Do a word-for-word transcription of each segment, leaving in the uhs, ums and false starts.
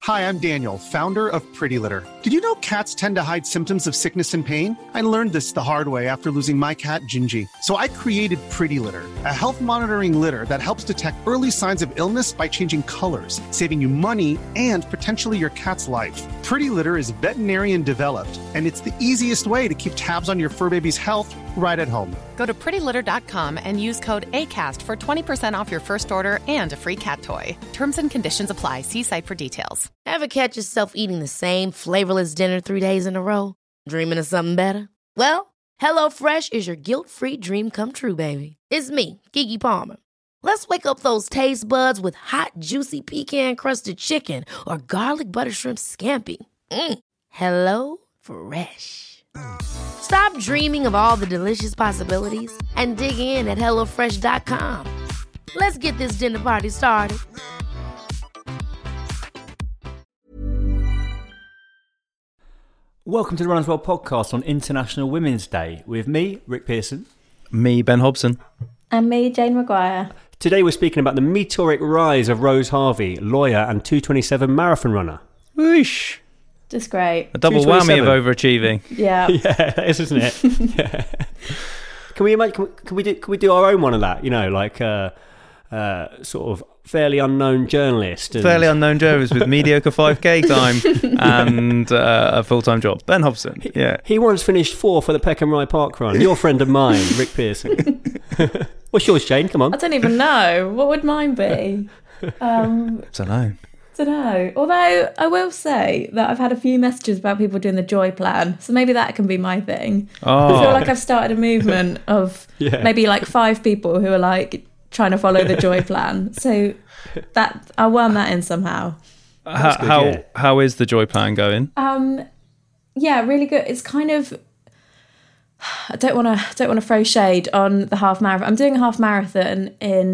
Hi, I'm Daniel, founder of Pretty Litter. Did you know cats tend to hide symptoms of sickness and pain? I learned this the hard way after losing my cat, Gingy. So I created Pretty Litter, a health monitoring litter that helps detect early signs of illness by changing colors, saving you money and potentially your cat's life. Pretty Litter is veterinarian developed, and it's the easiest way to keep tabs on your fur baby's health right at home. Go to pretty litter dot com and use code ACAST for twenty percent off your first order and a free cat toy. Terms and conditions apply. See site for details. Ever catch yourself eating the same flavorless dinner three days in a row? Dreaming of something better? Well, HelloFresh is your guilt-free dream come true, baby. It's me, Keke Palmer. Let's wake up those taste buds with hot, juicy pecan-crusted chicken or garlic butter shrimp scampi. Mm. Hello Fresh. Stop dreaming of all the delicious possibilities and dig in at hello fresh dot com. Let's get this dinner party started. Welcome to the Runners World podcast on International Women's Day with me, Rick Pearson. Me, Ben Hobson. And me, Jane Maguire. Today we're speaking about the meteoric rise of Rose Harvey, lawyer and two twenty-seven marathon runner. Whoosh. Just great. A double whammy of overachieving. Yeah. Yeah, that is, isn't it? Yeah. Can we make? Can we, can we do? Can we do our own one of that? You know, like uh, uh, sort of fairly unknown journalist, and... fairly unknown journalist with mediocre five K time and uh, a full time job. Ben Hobson. Yeah. He, he once finished fourth for the Peckham Rye Park Run. Your friend of mine, Rick Pearson. What's yours, Jane? Come on. I don't even know. What would mine be? Um, I don't know. don't know. Although I will say that I've had a few messages about people doing the Joy Plan, so maybe that can be my thing. Oh. I feel like I've started a movement of yeah. maybe like five people who are like trying to follow the Joy Plan. So that I'll worm that in somehow. How good, how, yeah. how is the Joy Plan going? Um, yeah, really good. It's kind of. I don't want to don't want to throw shade on the half marathon. I'm doing a half marathon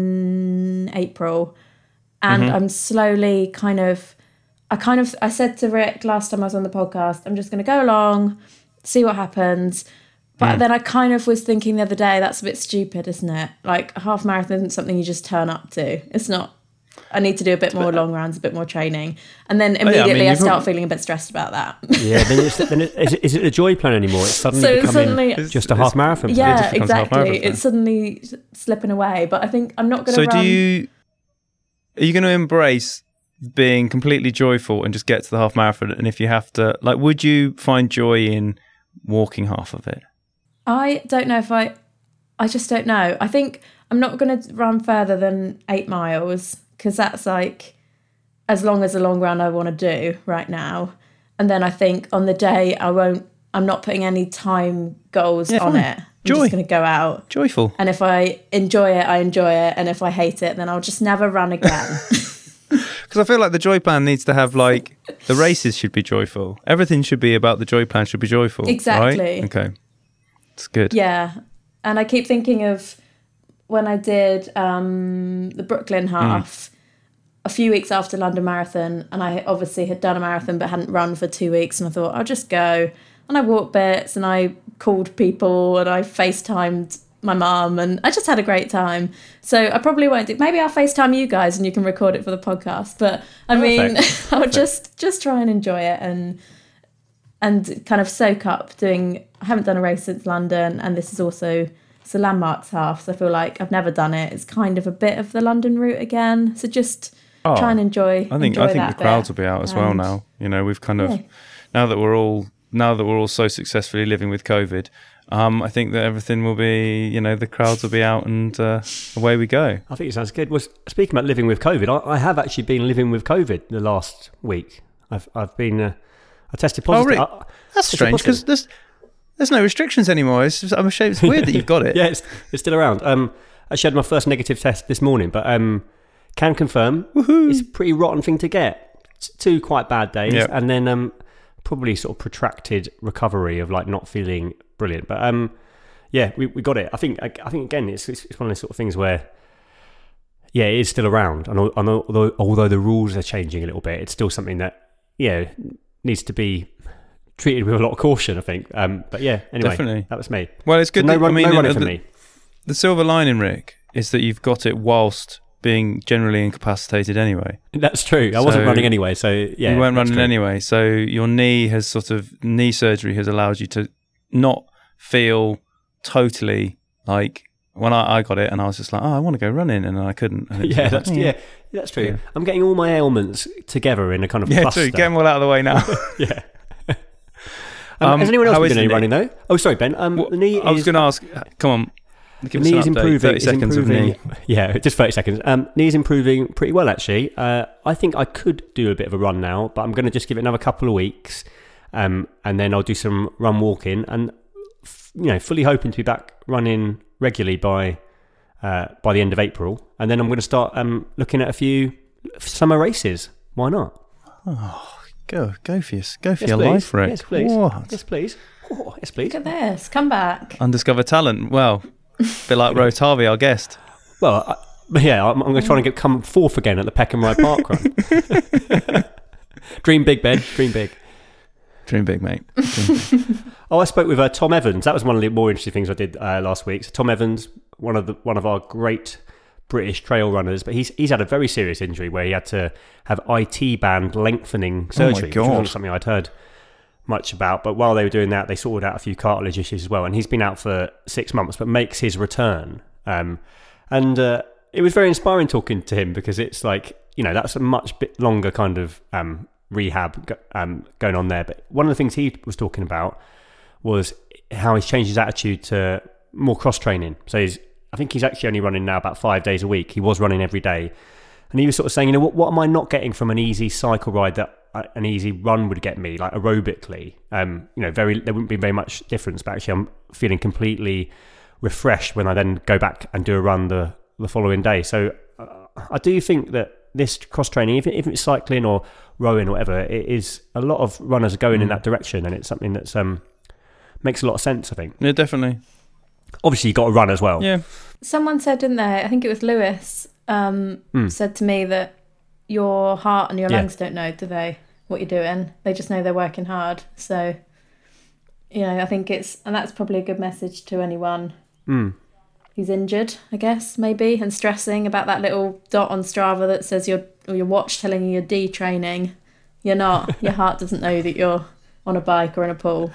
in April. And mm-hmm. I'm slowly kind of, I kind of, I said to Rick last time I was on the podcast, I'm just going to go along, see what happens. But mm. then I kind of was thinking the other day, that's a bit stupid, isn't it? Like a half marathon isn't something you just turn up to. It's not. I need to do a bit more long runs, a bit more training. And then immediately oh, yeah, I, mean, I start probably... feeling a bit stressed about that. Yeah, then, it's, then it, is, it, is it a Joy Plan anymore? It's suddenly so becoming suddenly, just a half marathon. Yeah, it exactly. It's suddenly slipping away. But I think I'm not going to so run... So do you... Are you going to embrace being completely joyful and just get to the half marathon? And if you have to, like, would you find joy in walking half of it? I don't know if I, I just don't know. I think I'm not going to run further than eight miles because that's like as long as a long run I want to do right now. And then I think on the day I won't, I'm not putting any time goals yeah, on fine. it. I'm Joy. just going to go out. Joyful. And if I enjoy it, I enjoy it. And if I hate it, then I'll just never run again. Because I feel like the Joy Plan needs to have, like, the races should be joyful. Everything should be about the Joy Plan should be joyful. Exactly. Right? Okay. It's good. Yeah. And I keep thinking of when I did um, the Brooklyn half mm. a few weeks after London Marathon. And I obviously had done a marathon but hadn't run for two weeks. And I thought, I'll just go. And I walked bits and I called people and I FaceTimed my mum and I just had a great time. So I probably won't do, maybe I'll FaceTime you guys and you can record it for the podcast. But I mean, Perfect. I'll Perfect. just just try and enjoy it and and kind of soak up doing, I haven't done a race since London and this is also, it's a landmarks half. So I feel like I've never done it. It's kind of a bit of the London route again. So just oh, try and enjoy I think enjoy I think the crowds bit. will be out as and, well now. You know, we've kind of, yeah. now that we're all Now that we're all so successfully living with COVID, um, I think that everything will be, you know, the crowds will be out and uh, away we go. I think it sounds good. Well, speaking about living with COVID, I, I have actually been living with COVID the last week. I've I've been, uh, I tested positive. Oh, really? I, That's strange because there's there's no restrictions anymore. It's just, I'm ashamed. It's weird that you've got it. Yeah, it's, it's still around. Um, I actually had my first negative test this morning, but um, can confirm Woohoo. It's a pretty rotten thing to get. It's two quite bad days, yep. and then um. probably sort of protracted recovery of like not feeling brilliant, but um, yeah, we, we got it. I think I, I think again, it's, it's it's one of those sort of things where, yeah, it is still around, and although although the rules are changing a little bit, it's still something that yeah needs to be treated with a lot of caution. I think, um, but yeah, anyway, definitely that was me. Well, it's good. So no that, run, I mean, no running the, for me. The silver lining, Rick, is that you've got it whilst being generally incapacitated anyway. That's true. I So wasn't running anyway, so yeah. You weren't that's running true. anyway. So your knee has sort of, knee surgery has allowed you to not feel totally like, when I, I got it and I was just like, oh, I want to go running, and then I couldn't. And it's Yeah, like, that's eh. yeah, that's true. Yeah. I'm getting all my ailments together in a kind of Yeah, cluster. true. Get them all out of the way now. Yeah. Um, Um, has anyone else how been is doing any the running though? Oh, sorry, Ben. Um, Well, the knee I was is going to ask, come on, the give us knee an is update. improving. thirty is seconds improving. of knee. Yeah, just thirty seconds. Um, knee's improving pretty well actually. Uh, I think I could do a bit of a run now, but I'm going to just give it another couple of weeks, um, and then I'll do some run walking, and f- you know, fully hoping to be back running regularly by uh, by the end of April, and then I'm going to start um, looking at a few summer races. Why not? Go, go for your, go for Yes, your please. life, Rick. Yes, please. What? Yes, please. Oh, yes, please. Look at this. Come back. Undiscovered talent. Well, a bit like Rose Harvey, our guest. Well, I, yeah, I'm, I'm going to try and get come fourth again at the Peckham Rye Park run. Dream big, Ben. Dream big. Dream big, mate. Dream big. Oh, I spoke with uh, Tom Evans. That was one of the more interesting things I did uh, last week. So Tom Evans, one of the one of our great British trail runners, but he's he's had a very serious injury where he had to have I T band lengthening surgery, which God. wasn't something I'd heard much about. But while they were doing that, they sorted out a few cartilage issues as well. And he's been out for six months, but makes his return. Um, and uh, it was very inspiring talking to him because it's like, you know, that's a much bit longer kind of um, rehab go- um, going on there. But one of the things he was talking about was how he's changed his attitude to more cross training. So he's, I think he's actually only running now about five days a week. He was running every day. And he was sort of saying, you know, what, what am I not getting from an easy cycle ride that an easy run would get me, like aerobically? Um, you know, very there wouldn't be very much difference, but actually I'm feeling completely refreshed when I then go back and do a run the, the following day. So uh, I do think that this cross training, even if it's cycling or rowing or whatever, it is a lot of runners are going mm. in that direction, and it's something that's um makes a lot of sense, I think. Yeah, definitely. Obviously, you've got to run as well. Yeah. Someone said, didn't they? I think it was Lewis, um, Mm. said to me that your heart and your Yeah. lungs don't know, do they, what you're doing? They just know they're working hard. So, you know, I think it's, and that's probably a good message to anyone Mm. who's injured, I guess, maybe, and stressing about that little dot on Strava that says your, or your watch telling you you're detraining. You're not. Your heart doesn't know that you're on a bike or in a pool.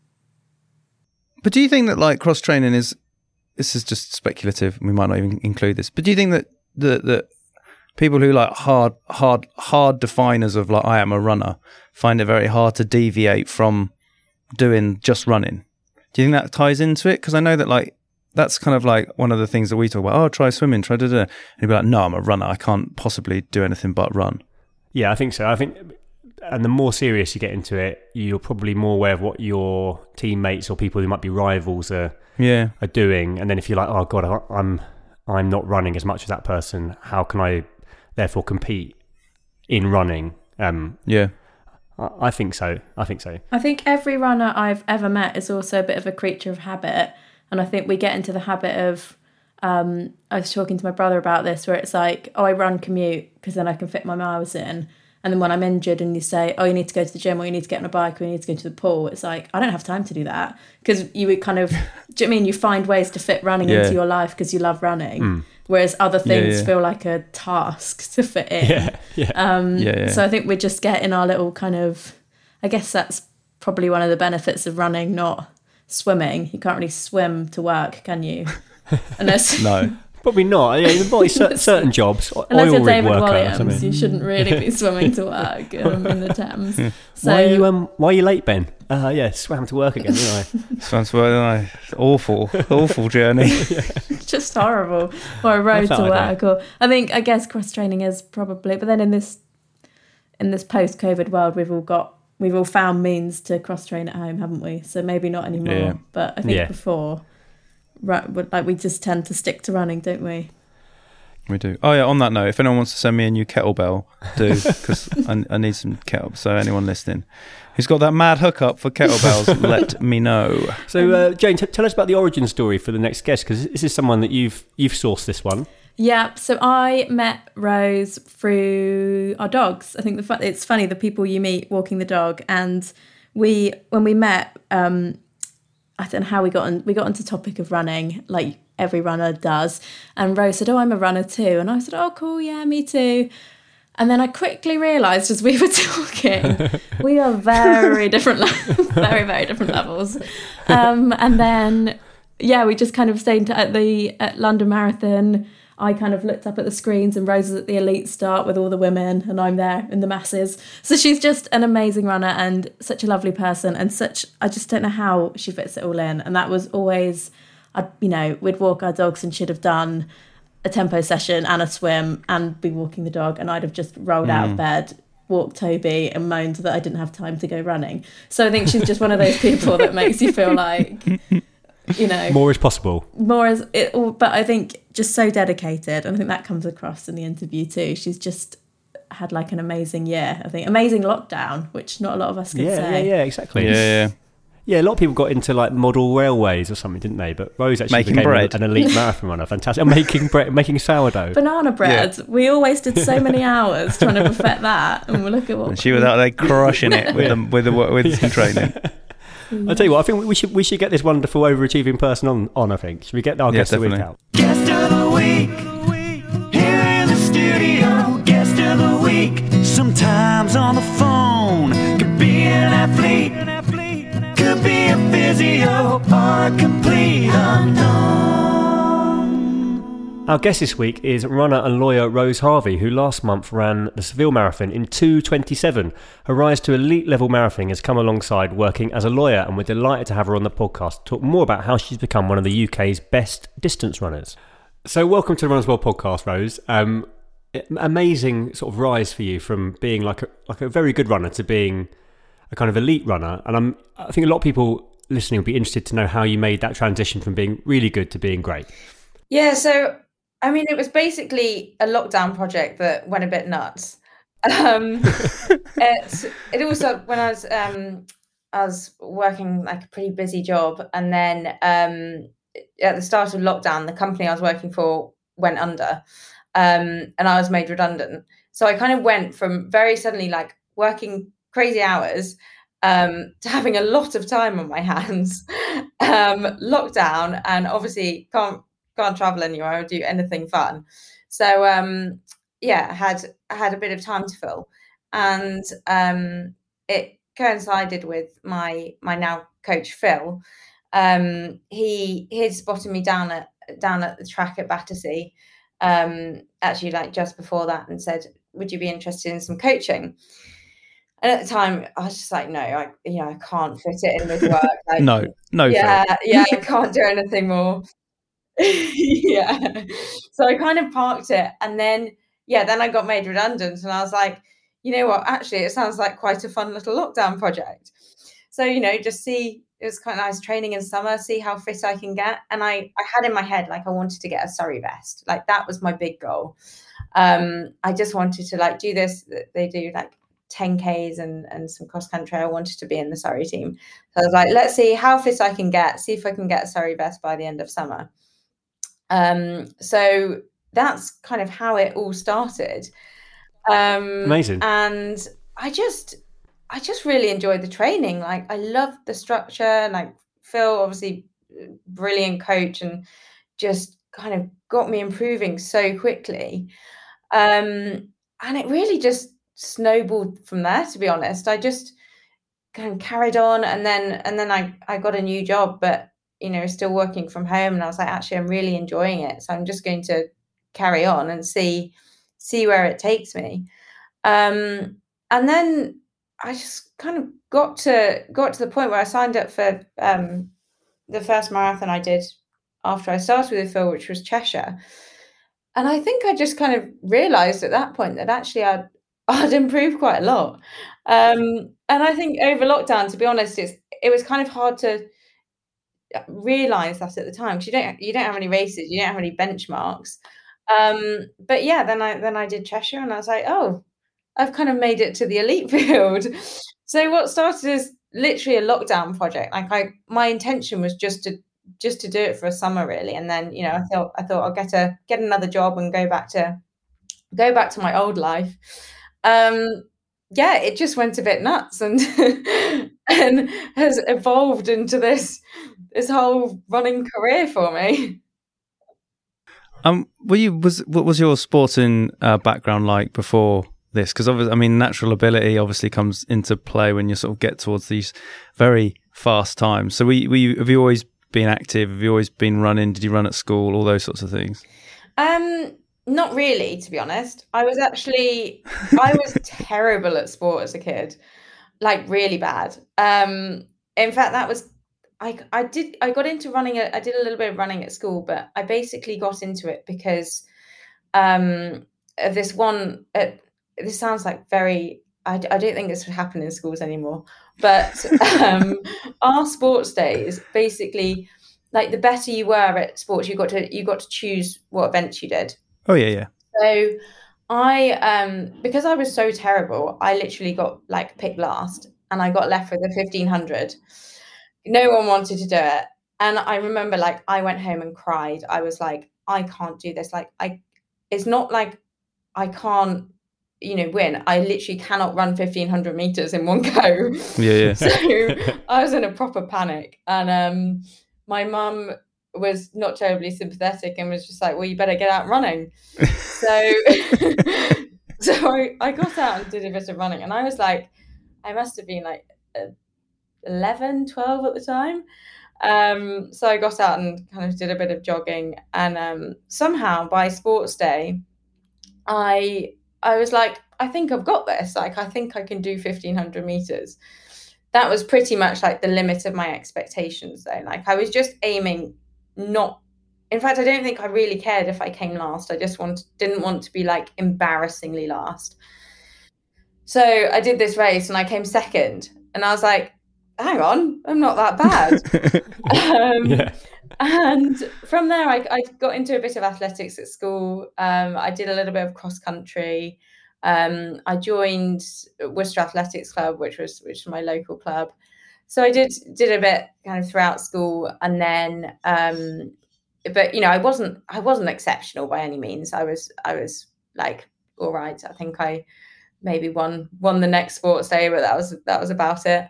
But do you think that like cross training is, this is just speculative, we might not even include this, but do you think that that, that people who like hard, hard, hard definers of like, I am a runner, find it very hard to deviate from doing just running? Do you think that ties into it? Because I know that like, that's kind of like one of the things that we talk about. Oh, try swimming, try da da. And you'd be like, no, I'm a runner. I can't possibly do anything but run. Yeah, I think so. I think, and the more serious you get into it, you're probably more aware of what your teammates or people who might be rivals are Yeah. are doing. And then if you're like, oh god, I- I'm I'm not running as much as that person, how can I therefore compete in running? Um, Yeah. I, I think so. I think so. I think every runner I've ever met is also a bit of a creature of habit. And I think we get into the habit of, um, I was talking to my brother about this, where it's like, oh, I run commute because then I can fit my miles in. And then when I'm injured and you say, oh, you need to go to the gym or you need to get on a bike or you need to go to the pool, it's like, I don't have time to do that. Because you would kind of, do you know what I mean? You find ways to fit running Yeah. into your life because you love running. Mm. Whereas other things Yeah, yeah. feel like a task to fit in. Yeah, yeah. Um, Yeah, yeah. So I think we just get in our little kind of, I guess that's probably one of the benefits of running, not swimming. You can't really swim to work, can you? Unless No. Probably not. Yeah, the body, cer- certain jobs, o- unless oil you're rig David worker or Williams, something. you shouldn't really be swimming to work um, in the Thames. So Why are you um? Why are you late, Ben? Uh, yeah, swam to work again, didn't I? Sounds well, awful, awful journey. it's just horrible. Or a road That's to not work. Or I think I guess cross training is probably, but then in this in this post COVID world, we've all got we've all found means to cross train at home, haven't we? So maybe not anymore. Yeah. But I think Yeah. before, right, like we just tend to stick to running, don't we? We do. Oh yeah. On that note, if anyone wants to send me a new kettlebell, do because I, I need some kettle. So anyone listening who's got that mad hookup for kettlebells, let me know. So, uh, Jane, t- tell us about the origin story for the next guest, because this is someone that you've you've sourced this one. Yeah, so I met Rose through our dogs. I think the fun- it's funny, the people you meet walking the dog. And we, when we met, um, I don't know how we got on, we got onto topic of running, like every runner does. And Rose said, oh, I'm a runner too. And I said, oh, cool, yeah, me too. And then I quickly realised as we were talking, we are very different, very, very different levels. Um, and then, yeah, we just kind of stayed at the at London Marathon. I kind of looked up at the screens and Rose is at the elite start with all the women and I'm there in the masses. So she's just an amazing runner and such a lovely person and such, I just don't know how she fits it all in. And that was always, I'd, you know, we'd walk our dogs and she'd have done a tempo session and a swim and be walking the dog and I'd have just rolled mm. out of bed, walked Toby and moaned that I didn't have time to go running. So I think she's just one of those people that makes you feel like, you know, more is possible. More is it, but I think just so dedicated, and I think that comes across in the interview too. She's just had like an amazing year. I think amazing lockdown, which not a lot of us could yeah, say. Yeah, yeah, exactly. Yeah, yeah. Yeah, a lot of people got into like model railways or something, didn't they? But Rose actually making became bread. an elite marathon runner. Fantastic. Oh, making bread, making sourdough. Banana bread. Yeah. We all wasted so many hours trying to perfect that, and we look at what and she was out there crushing it with them with the, with yeah. some training. I'll tell you what, I think we should we should get this wonderful overachieving person on, on I think. Should we get our yes, guest definitely. of the week out? Guest of the week, here in the studio. Guest of the week, sometimes on the phone. Could be an athlete, could be a physio, or a complete unknown. Our guest this week is runner and lawyer Rose Harvey, who last month ran the Seville Marathon in two twenty-seven. Her rise to elite level marathoning has come alongside working as a lawyer, and we're delighted to have her on the podcast to talk more about how she's become one of the U K's best distance runners. So welcome to the Runners World podcast, Rose. Um, amazing sort of rise for you from being like a, like a very good runner to being a kind of elite runner. And I'm, I think a lot of people listening will be interested to know how you made that transition from being really good to being great. Yeah, so I mean, it was basically a lockdown project that went a bit nuts. Um, it, it also, when I was um, I was working like a pretty busy job, and then um, at the start of lockdown, the company I was working for went under, um, and I was made redundant. So I kind of went from very suddenly like working crazy hours um, to having a lot of time on my hands, um, lockdown, and obviously can't. can't travel anywhere or do anything fun. So um yeah, had had a bit of time to fill. And um it coincided with my my now coach Phil. Um he he had spotted me down at down at the track at Battersea, um, actually like just before that, and said, would you be interested in some coaching? And at the time, I was just like, no, I, you know, I can't fit it in with work. Like, no, no. Yeah, Phil. yeah, I can't do anything more. Yeah. So I kind of parked it, and then yeah, then I got made redundant, and I was like, you know what? Actually, it sounds like quite a fun little lockdown project. So you know, just see. It was kind of nice training in summer, see how fit I can get. And I, I had in my head, like, I wanted to get a Surrey vest. Like, that was my big goal. Um, I just wanted to, like, do this. They do, like, ten Ks and, and some cross country. I wanted to be in the Surrey team. So I was like, let's see how fit I can get, see if I can get a Surrey vest by the end of summer. Um, so that's kind of how it all started. Um, Amazing. And I just... I just really enjoyed the training. Like, I loved the structure. Like, Phil, obviously brilliant coach, and just kind of got me improving so quickly. Um, and it really just snowballed from there, to be honest. I just kind of carried on, and then and then I, I got a new job, but, you know, still working from home. And I was like, actually, I'm really enjoying it. So I'm just going to carry on and see, see where it takes me. Um, and then I just kind of got to got to the point where I signed up for um, the first marathon I did after I started with Phil, which was Cheshire. And I think I just kind of realised at that point that actually I'd, I'd improved quite a lot. Um, and I think over lockdown, to be honest, it's, it was kind of hard to realise that at the time, because you don't you don't have any races, you don't have any benchmarks. Um, but yeah, then I then I did Cheshire, and I was like, oh, I've kind of made it to the elite field. So what started as literally a lockdown project. Like I, my intention was just to just to do it for a summer, really. And then, you know, I thought I thought I'll get a get another job and go back to go back to my old life. Um, yeah, it just went a bit nuts, and and has evolved into this this whole running career for me. Um, were you was what was your sporting uh, background like before this? Because obviously, I mean, natural ability obviously comes into play when you sort of get towards these very fast times. So, were you, were you, have you always been active? Have you always been running? Did you run at school? All those sorts of things. Um, not really, to be honest. I was actually I was terrible at sport as a kid, like really bad. Um, in fact, that was. I, I did I got into running I did a little bit of running at school, but I basically got into it because um of this one uh, this sounds like very I, I don't think this would happen in schools anymore, but um our sports days, basically, like, the better you were at sports, you got to you got to choose what events you did. Oh yeah, yeah. So I um because I was so terrible, I literally got like picked last, and I got left with the fifteen hundred. No one wanted to do it. And I remember, like, I went home and cried. I was like, I can't do this. Like, I, it's not like I can't, you know, win. I literally cannot run fifteen hundred meters in one go. Yeah, yeah. So I was in a proper panic. And um, my mum was not terribly sympathetic and was just like, well, you better get out running. So, so I, I got out and did a bit of running. And I was like, I must have been like, a, eleven, twelve at the time. Um, so I got out and kind of did a bit of jogging, and um, somehow by sports day, I I was like, I think I've got this. Like, I think I can do fifteen hundred meters. That was pretty much like the limit of my expectations though. Like, I was just aiming not, in fact, I don't think I really cared if I came last. I just want, didn't want to be like embarrassingly last. So I did this race and I came second, and I was like, hang on, I'm not that bad. um, yeah. And from there, I, I got into a bit of athletics at school. Um, I did a little bit of cross country. Um, I joined Worcester Athletics Club, which was which was my local club. So I did did a bit kind of throughout school, and then, um, but you know, I wasn't I wasn't exceptional by any means. I was I was like, all right. I think I maybe won won the next sports day, but that was that was about it.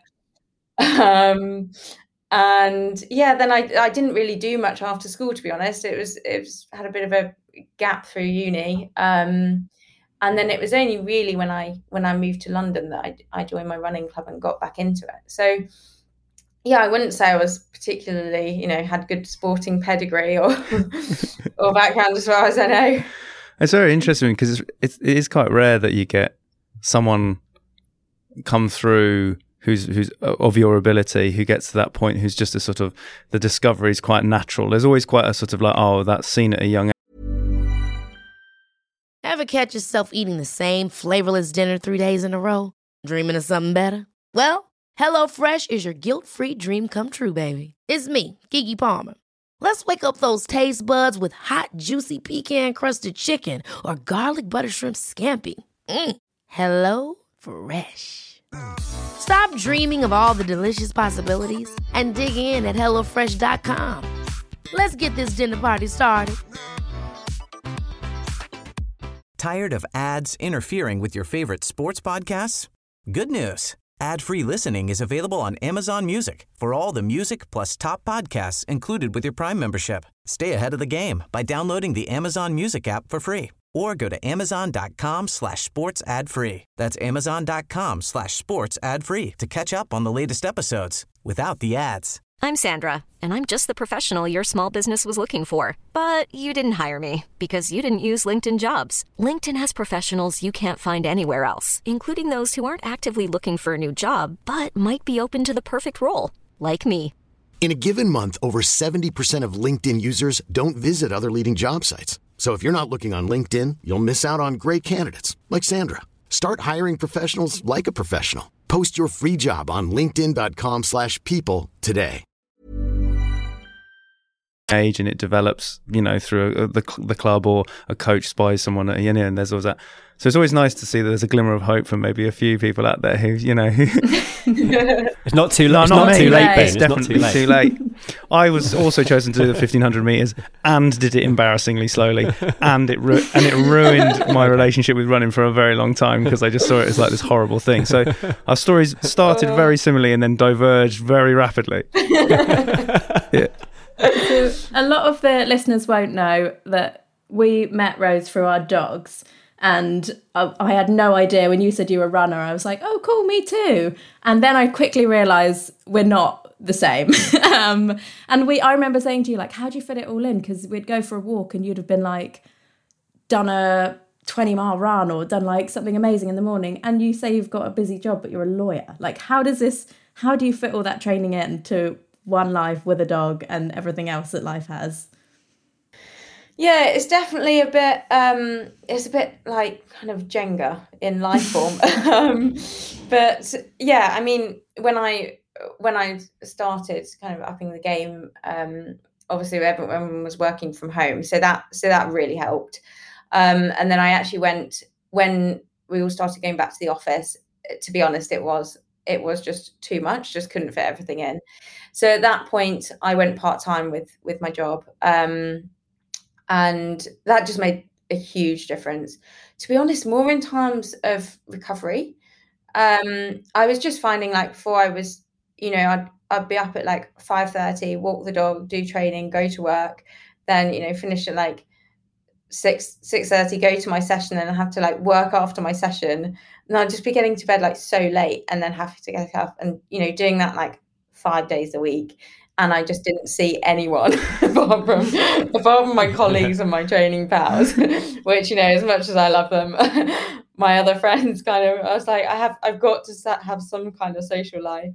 Um, and yeah, then I I didn't really do much after school, to be honest. It was it was had a bit of a gap through uni, um, and then it was only really when I when I moved to London that I I joined my running club and got back into it. So yeah, I wouldn't say I was particularly, you know, had good sporting pedigree or or background as far as I know. It's very interesting because it's, it's it is quite rare that you get someone come through who's who's of your ability, who gets to that point, who's just a sort of, the discovery is quite natural. There's always quite a sort of like, oh, that's seen at a young age. Ever catch yourself eating the same flavorless dinner three days in a row? Dreaming of something better? Well, HelloFresh is your guilt-free dream come true, baby. It's me, Keke Palmer. Let's wake up those taste buds with hot, juicy pecan-crusted chicken or garlic butter shrimp scampi. Mm. Hello Fresh. Stop dreaming of all the delicious possibilities and dig in at hello fresh dot com. Let's get this dinner party started. Tired of ads interfering with your favorite sports podcasts? Good news. Ad-free listening is available on Amazon Music for all the music plus top podcasts included with your Prime membership. Stay ahead of the game by downloading the Amazon Music app for free, or go to amazon.com slash sports ad free. That's amazon.com slash sports ad free to catch up on the latest episodes without the ads. I'm Sandra, and I'm just the professional your small business was looking for. But you didn't hire me because you didn't use LinkedIn Jobs. LinkedIn has professionals you can't find anywhere else, including those who aren't actively looking for a new job, but might be open to the perfect role, like me. In a given month, over seventy percent of LinkedIn users don't visit other leading job sites. So if you're not looking on LinkedIn, you'll miss out on great candidates like Sandra. Start hiring professionals like a professional. Post your free job on linkedin.com slash people today. age, and it develops, you know, through a, the the club, or a coach spies someone, you know, and there's always that. So it's always nice to see that there's a glimmer of hope from maybe a few people out there who, you know, it's not too, no, it's not, not too late, Ben. It's, it's definitely not too late. too late. I was also chosen to do the fifteen hundred meters and did it embarrassingly slowly, and it ru- and it ruined my relationship with running for a very long time because I just saw it as like this horrible thing. So our stories started very similarly and then diverged very rapidly. Yeah. A lot of the listeners won't know that we met Rose through our dogs, and I, I had no idea when you said you were a runner. I was like, oh cool, me too. And then I quickly realised we're not the same. um, and we I remember saying to you, like, how do you fit it all in? Because we'd go for a walk and you'd have been like done a twenty mile run or done like something amazing in the morning, and you say you've got a busy job but you're a lawyer. Like, how does this how do you fit all that training in to one life with a dog and everything else that life has? Yeah, it's definitely a bit um it's a bit like kind of Jenga in life form. um but yeah, I mean, when I when I started kind of upping the game, um obviously everyone was working from home, so that so that really helped. Um and then I actually went, when we all started going back to the office, to be honest, it was it was just too much, just couldn't fit everything in. So at that point, I went part-time with with my job. Um, and that just made a huge difference. To be honest, more in terms of recovery. Um, I was just finding, like, before I was, you know, I'd, I'd be up at like five thirty, walk the dog, do training, go to work, then, you know, finish at like six, six thirty, go to my session, and I have to like work after my session. And I'd just be getting to bed like so late, and then have to get up and, you know, doing that like five days a week. And I just didn't see anyone apart from apart from my colleagues and my training pals, which, you know, as much as I love them, my other friends kind of, I was like, I have, I've got to have some kind of social life.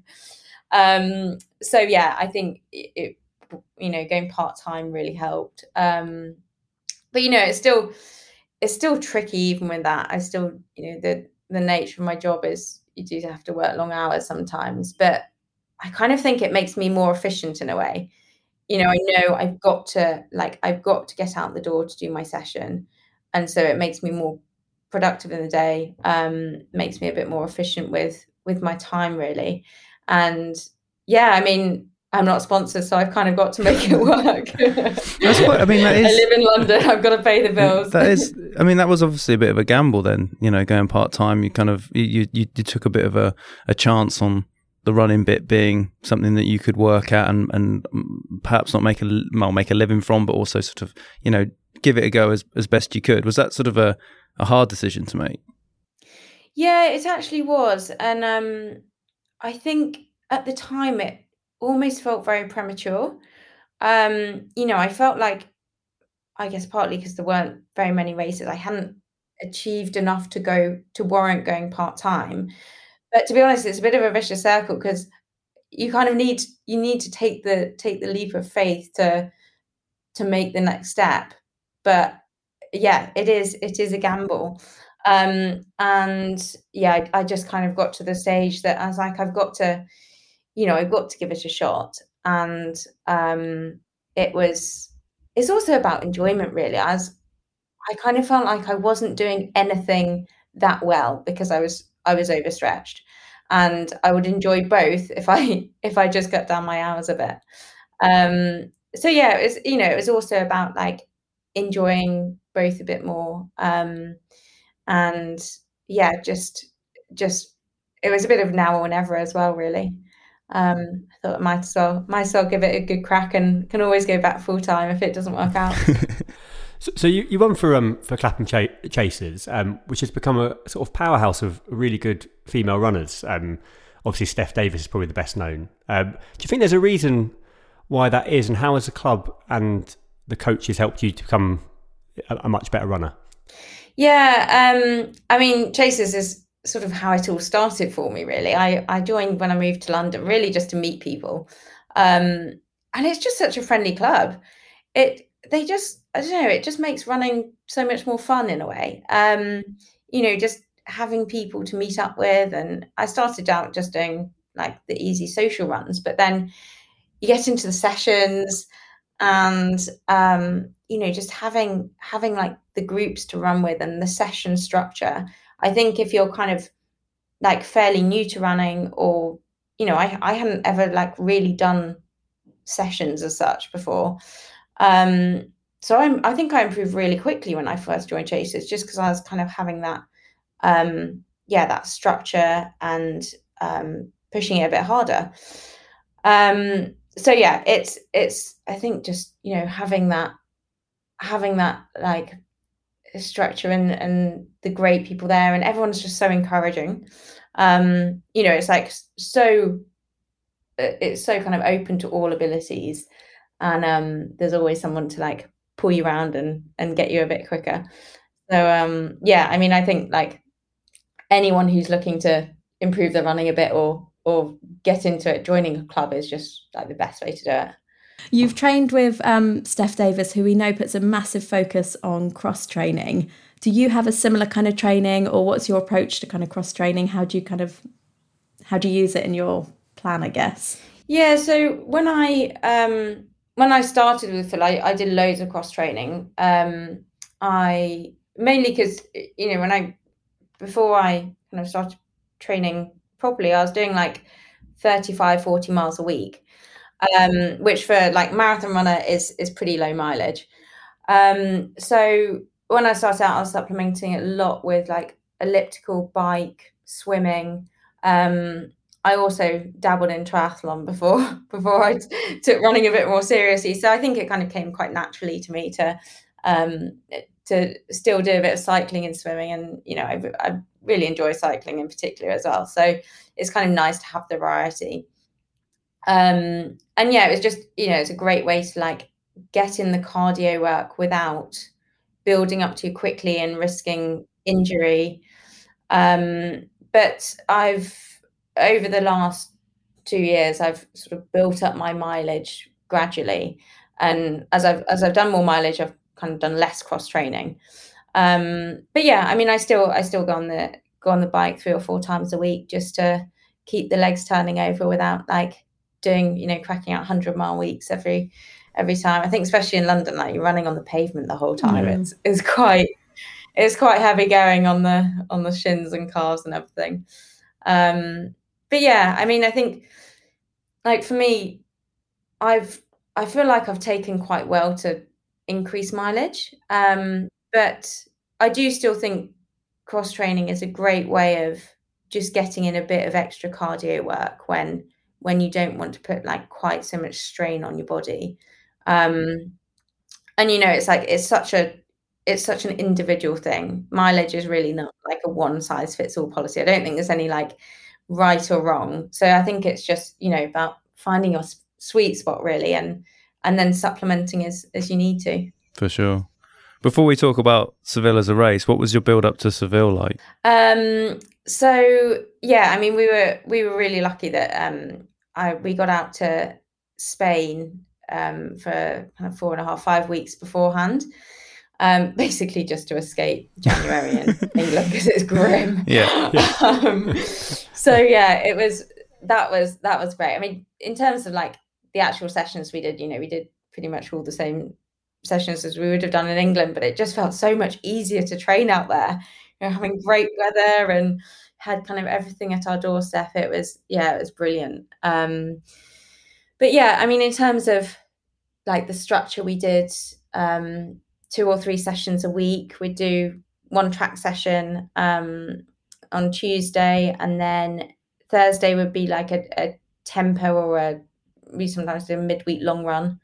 Um, so yeah, I think it, it you know, going part-time really helped. Um, but, you know, it's still, it's still tricky even with that. I still, you know, the, the nature of my job is you do have to work long hours sometimes, but I kind of think it makes me more efficient in a way. You know, I know I've got to, like, I've got to get out the door to do my session. And so it makes me more productive in the day, um, makes me a bit more efficient with, with my time, really. And yeah, I mean, I'm not sponsored, so I've kind of got to make it work. That's what, I mean, that is, I live in London. I've got to pay the bills. That is, I mean, that was obviously a bit of a gamble then, you know, going part-time. You kind of, you, you, you took a bit of a, a chance on the running bit being something that you could work at and, and perhaps not make a well, make a living from, but also sort of, you know, give it a go as, as best you could. Was that sort of a, a hard decision to make? Yeah, it actually was. And um, I think at the time it almost felt very premature. Um, you know, I felt like, I guess partly because there weren't very many races, I hadn't achieved enough to go to warrant going part-time. But to be honest, it's a bit of a vicious circle, because you kind of need you need to take the take the leap of faith to to make the next step. But yeah, it is it is a gamble. Um, and yeah, I, I just kind of got to the stage that I was like, I've got to, you know, I've got to give it a shot. And um, it was it's also about enjoyment, really. As I kind of felt like I wasn't doing anything that well because I was I was overstretched, and I would enjoy both if I if I just cut down my hours a bit. Um, so yeah, it was, you know, it was also about like enjoying both a bit more. Um, and yeah, just just it was a bit of now or never as well, really. Um, I thought I might as well might as well give it a good crack, and can always go back full time if it doesn't work out. So, so you, you run for um for Clapham Ch- Chasers, um, which has become a sort of powerhouse of really good female runners. Um, obviously Steph Davis is probably the best known. Um, do you think there's a reason why that is, and how has the club and the coaches helped you to become a, a much better runner? Yeah, um, I mean, Chasers is sort of how it all started for me, really. I, I joined when I moved to London, really just to meet people. Um, and it's just such a friendly club. It they just, I don't know, it just makes running so much more fun in a way. Um, you know, just having people to meet up with. And I started out just doing like the easy social runs, but then you get into the sessions and um, you know, just having having like the groups to run with and the session structure. I think if you're kind of like fairly new to running, or you know, I I hadn't ever like really done sessions as such before. Um, so I'm, I think I improved really quickly when I first joined Chasers, just because I was kind of having that, um, yeah, that structure and um, pushing it a bit harder. Um, so yeah, it's it's I think just, you know, having that having that like structure and and the great people there, and everyone's just so encouraging. Um, you know, it's like so it's so kind of open to all abilities, and um, there's always someone to like pull you around and and get you a bit quicker. So um, yeah, I mean, I think like anyone who's looking to improve their running a bit or or get into it, joining a club is just like the best way to do it. You've trained with um, Steph Davis, who we know puts a massive focus on cross training. Do you have a similar kind of training, or what's your approach to kind of cross training? How do you kind of how do you use it in your plan, I guess? Yeah, so when I um when I started with Phil, I, I did loads of cross training. Um, I mainly because you know when I before I kind of started training properly, I was doing like thirty-five, forty miles a week, um, which for like marathon runner is is pretty low mileage. Um, so when I started out, I was supplementing a lot with like elliptical, bike, swimming. Um, I also dabbled in triathlon before before I t- took running a bit more seriously. So I think it kind of came quite naturally to me to um, to still do a bit of cycling and swimming. And, you know, I, I really enjoy cycling in particular as well. So it's kind of nice to have the variety. Um, and yeah, it was just, you know, it's a great way to like get in the cardio work without building up too quickly and risking injury. Um, but I've, over the last two years, I've sort of built up my mileage gradually. And as I've, as I've done more mileage, I've kind of done less cross training. Um, but yeah, I mean, I still, I still go on the, go on the bike three or four times a week just to keep the legs turning over without like doing, you know, cracking out hundred mile weeks every, every time. I think especially in London, like you're running on the pavement the whole time. Mm. It's, it's quite, it's quite heavy going on the, on the shins and calves and everything. Um, but yeah, I mean, I think like for me, I've, I feel like I've taken quite well to increase mileage. Um, but I do still think cross training is a great way of just getting in a bit of extra cardio work when, when you don't want to put like quite so much strain on your body. Um, and, you know, it's like, it's such a, it's such an individual thing. Mileage is really not like a one size fits all policy. I don't think there's any like right or wrong. So I think it's just, you know, about finding your sweet spot really, and, and then supplementing as, as you need to. For sure. Before we talk about Seville as a race, what was your build up to Seville like? Um, so yeah, I mean, we were, we were really lucky that, um, I, we got out to Spain, um, for kind of four and a half, five weeks beforehand. Um, basically just to escape January in England because it's grim. Yeah. yeah. Um, so yeah, it was, that was, that was great. I mean, in terms of like the actual sessions we did, you know, we did pretty much all the same sessions as we would have done in England, but it just felt so much easier to train out there, you know, having great weather and had kind of everything at our doorstep. It was, yeah, it was brilliant. Um, but yeah, I mean, in terms of like the structure we did, um, two or three sessions a week. We'd do one track session um, on Tuesday, and then Thursday would be like a, a tempo or a, we sometimes do a midweek long run.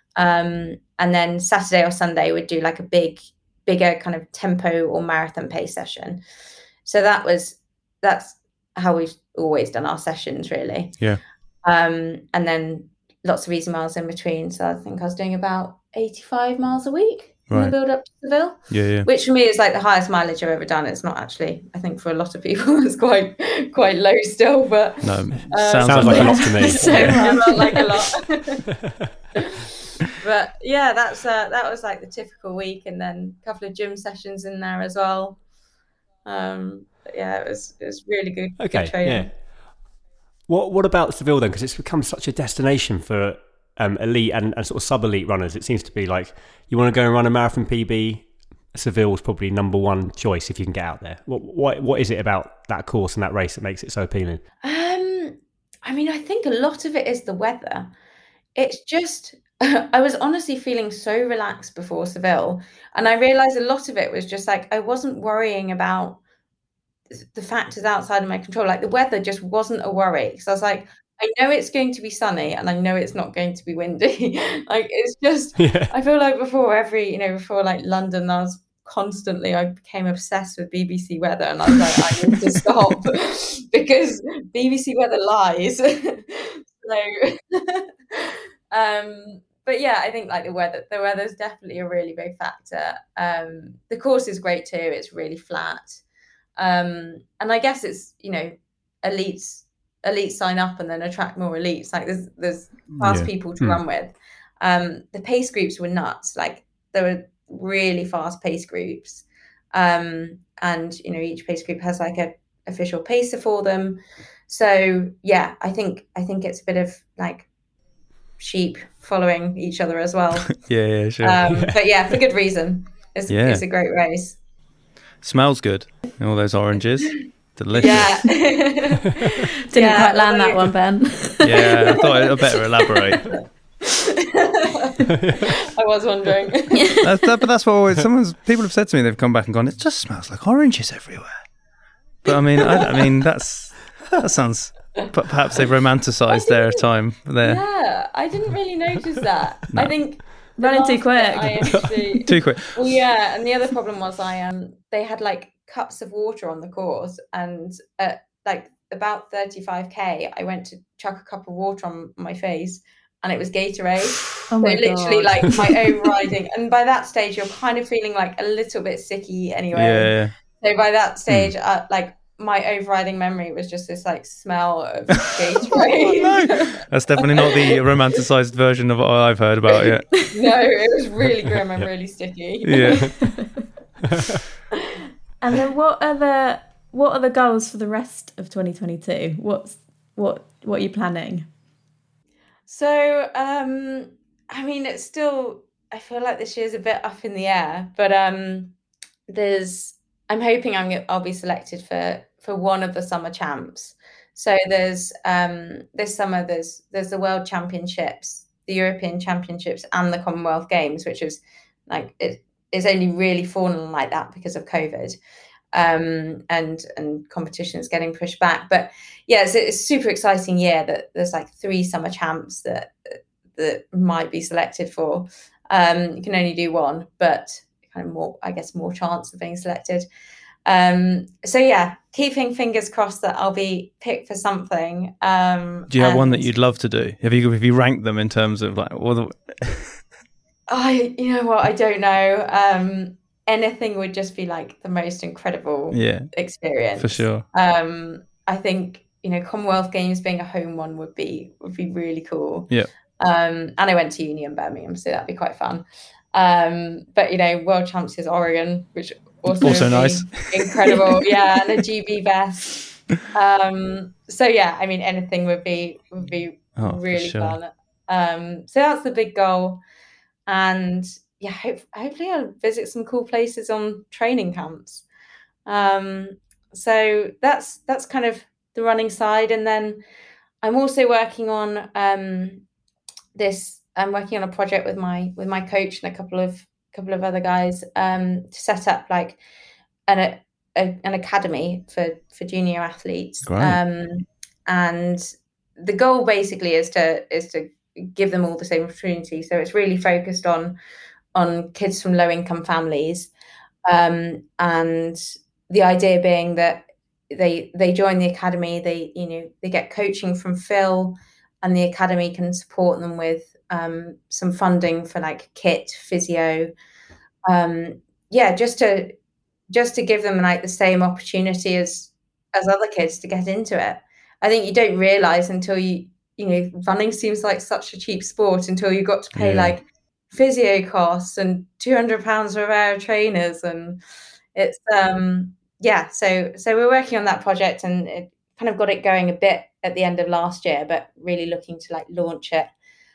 Um, and then Saturday or Sunday would do like a big, bigger kind of tempo or marathon pace session. So that was, that's how we've always done our sessions really. Yeah. Um, and then lots of easy miles in between. So I think I was doing about eighty-five miles a week. Right. Build up to Seville, yeah, yeah. Which for me is like the highest mileage I've ever done. It's not actually, I think for a lot of people it's quite quite low still, but no, um, sounds, sounds like a lot to me. So yeah. Felt like a lot. But yeah, that's uh, that was like the typical week, and then a couple of gym sessions in there as well. Um, but yeah, it was it was really good. Okay, good training. Yeah. What what about Seville then? Because it's become such a destination for um, elite and, and sort of sub-elite runners, it seems to be like you want to go and run a marathon P B, Seville's probably number one choice if you can get out there. What what what is it about that course and that race that makes it so appealing? Um, I mean, I think a lot of it is the weather. It's just, I was honestly feeling so relaxed before Seville, and I realized a lot of it was just like I wasn't worrying about the factors outside of my control. Like the weather just wasn't a worry, because I was like, I know it's going to be sunny and I know it's not going to be windy. Like it's just, yeah. I feel like before every, you know, before like London, I was constantly, I became obsessed with B B C weather, and I was like, I need to stop because B B C weather lies. So, um, but yeah, I think like the weather, the weather is definitely a really big factor. Um, the course is great too. It's really flat. Um, and I guess it's, you know, elites, elites sign up and then attract more elites. Like there's, there's fast yeah. people to mm. run with. Um, the pace groups were nuts. Like there were really fast pace groups. Um, and, you know, each pace group has like a official pacer for them. So yeah, I think, I think it's a bit of like sheep following each other as well. yeah, yeah, sure. Um, yeah. But yeah, for good reason. It's, yeah. it's a great race. Smells good. All those oranges. Delicious. Yeah. Didn't yeah, quite land that one, Ben. Yeah, I thought I'd better elaborate. I was wondering. That's, that, but that's what always, someone's, people have said to me, they've come back and gone, it just smells like oranges everywhere. But I mean, I, I mean, that's, that sounds, but perhaps they've romanticised their time there. Yeah, I didn't really notice that. No. I think running too quick. I actually, too quick. Well, yeah, and the other problem was I um they had like cups of water on the course, and at like about thirty-five K, I went to chuck a cup of water on my face, and it was Gatorade. Oh my so literally God. like my overriding, and by that stage you're kind of feeling like a little bit sicky anyway. Yeah. So by that stage, mm. uh, like. my overriding memory was just this like smell of Gatorade. Oh, no. That's definitely not the romanticized version of what I've heard about yet. No, it was really grim and really sticky. Yeah. And then what are the what are the goals for the rest of twenty twenty-two? What's what what are you planning? So um I mean it's still, I feel like this year's a bit up in the air, but um there's I'm hoping I'm I'll be selected for for one of the summer champs. So there's um this summer there's there's the World Championships, the European Championships, and the Commonwealth Games, which is like it is only really fallen like that because of COVID, um and and competition is getting pushed back. But yeah, it's, it's a super exciting year that there's like three summer champs that that might be selected for. Um, you can only do one, but kind of more, I guess, more chance of being selected. Um, so yeah, keeping fingers crossed that I'll be picked for something. Um, do you have and... one that you'd love to do? Have you have you ranked them in terms of like all the? I, you know what, I don't know. Um, anything would just be like the most incredible yeah, experience for sure. Um, I think you know Commonwealth Games being a home one would be would be really cool. Yeah. Um, and I went to uni in Birmingham, so that'd be quite fun. Um, but you know, World Champs is Oregon, which also, also nice, incredible. Yeah, and a G B vest. Um, so yeah, I mean, anything would be would be oh, really sure. fun. Um, so that's the big goal, and yeah, hope, hopefully I'll visit some cool places on training camps. Um, so that's that's kind of the running side, and then I'm also working on um, this. I'm working on a project with my with my coach and a couple of couple of other guys um, to set up like an a, a, an academy for for junior athletes. Um, and the goal basically is to is to give them all the same opportunity. So it's really focused on on kids from low income families, um, and the idea being that they they join the academy. They you know they get coaching from Phil, and the academy can support them with um some funding for like kit, physio, um yeah just to just to give them like the same opportunity as as other kids to get into it. I think you don't realize until you you know running seems like such a cheap sport until you got to pay yeah. like physio costs and two hundred pounds for a pair of trainers, and it's um yeah so so we're working on that project, and it kind of got it going a bit at the end of last year, but really looking to like launch it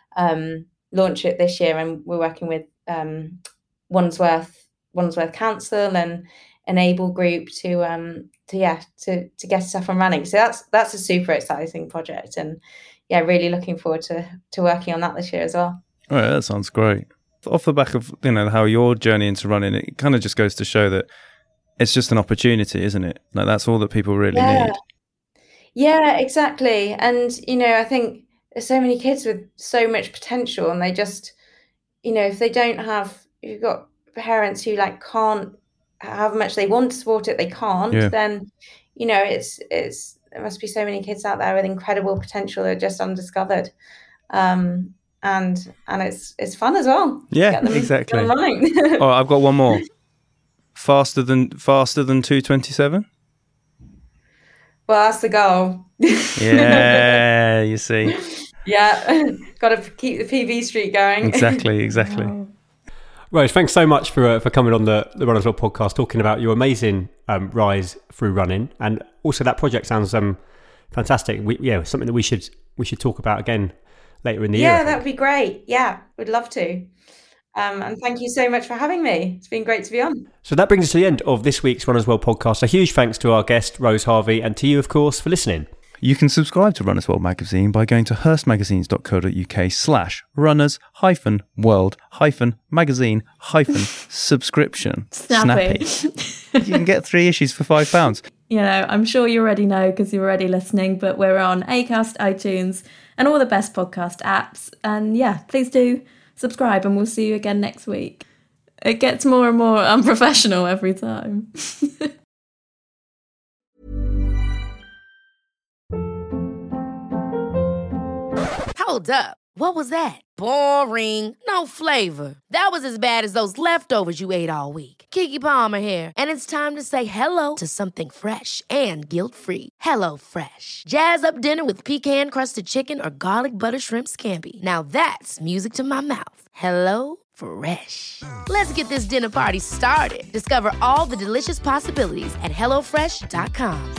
um, launch it this year, and we're working with um, Wandsworth Wandsworth Council and Enable Group to um to yeah to to get us up and running. So that's that's a super exciting project, and yeah, really looking forward to to working on that this year as well. All right, that sounds great. Off the back of, you know, how your journey into running, it kind of just goes to show that it's just an opportunity, isn't it? Like, that's all that people really yeah. need. Yeah, exactly. And, you know, I think there's so many kids with so much potential, and they just, you know, if they don't have, if you've got parents who like can't, however much they want to support it, they can't, Yeah. then, you know, it's, it's, there must be so many kids out there with incredible potential that are just undiscovered. Um, and, and it's, it's fun as well. Yeah, exactly. Online. Oh, I've got one more. Faster than, faster than two twenty-seven? Well, that's the goal. Yeah, you see. Yeah, got to keep the P B streak going. Exactly, exactly. Wow. Rose, thanks so much for uh, for coming on the, the Runners World podcast, talking about your amazing um, rise through running, and also that project sounds um, fantastic. We, yeah, something that we should we should talk about again later in the yeah, year. that would be great. Yeah, would love to. Um, and thank you so much for having me. It's been great to be on. So that brings us to the end of this week's Runners World podcast. A huge thanks to our guest, Rose Harvey, and to you, of course, for listening. You can subscribe to Runners World magazine by going to hurstmagazines.co.uk slash runners hyphen world hyphen magazine hyphen subscription. Snappy. Snappy. You can get three issues for five pounds. You know, I'm sure you already know because you're already listening, but we're on Acast, iTunes, and all the best podcast apps. And yeah, please do subscribe, and we'll see you again next week. It gets more and more unprofessional every time. Hold up. What was that? Boring. No flavor. That was as bad as those leftovers you ate all week. Keke Palmer here, and it's time to say hello to something fresh and guilt-free. Hello Fresh. Jazz up dinner with pecan-crusted chicken or garlic butter shrimp scampi. Now that's music to my mouth. Hello Fresh. Let's get this dinner party started. Discover all the delicious possibilities at hello fresh dot com.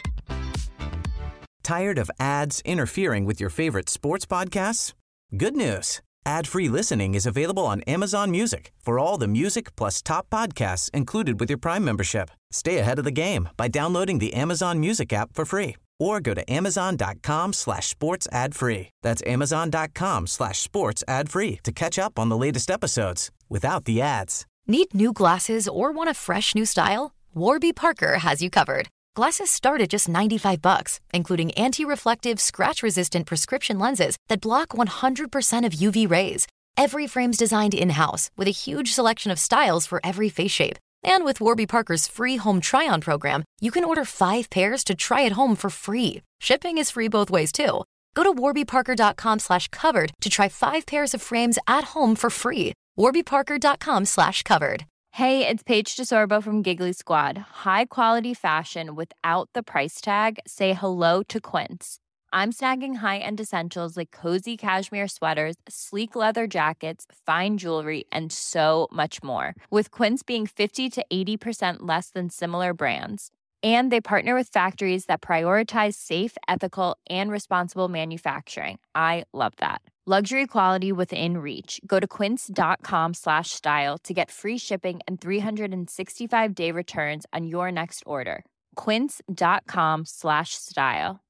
Tired of ads interfering with your favorite sports podcasts? Good news. Ad-free listening is available on Amazon Music for all the music plus top podcasts included with your Prime membership. Stay ahead of the game by downloading the Amazon Music app for free or go to amazon.com slash sports ad free. That's amazon.com slash sports ad free to catch up on the latest episodes without the ads. Need new glasses or want a fresh new style? Warby Parker has you covered. Glasses start at just ninety-five bucks, including anti-reflective, scratch-resistant prescription lenses that block one hundred percent of U V rays. Every frame's designed in-house with a huge selection of styles for every face shape. And with Warby Parker's free home try-on program, you can order five pairs to try at home for free. Shipping is free both ways, too. Go to warbyparker.com slash covered to try five pairs of frames at home for free. warbyparker.com slash covered. Hey, it's Paige DeSorbo from Giggly Squad. High quality fashion without the price tag. Say hello to Quince. I'm snagging high-end essentials like cozy cashmere sweaters, sleek leather jackets, fine jewelry, and so much more. With Quince being fifty to eighty percent less than similar brands. And they partner with factories that prioritize safe, ethical, and responsible manufacturing. I love that. Luxury quality within reach. Go to quince.com slash style to get free shipping and three sixty-five day returns on your next order. Quince.com slash style.